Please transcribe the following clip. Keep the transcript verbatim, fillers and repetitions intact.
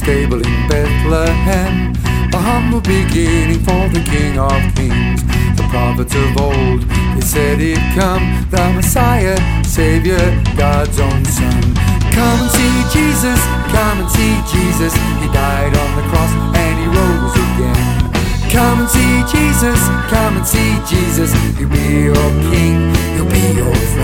stable in Bethlehem, a humble beginning for the King of Kings. The prophets of old, they said he'd come, the Messiah, Savior, God's own Son. Come and see Jesus, come and see Jesus. He died on the cross and he rose again. Come and see Jesus, come and see Jesus. He'll be your King, he'll be your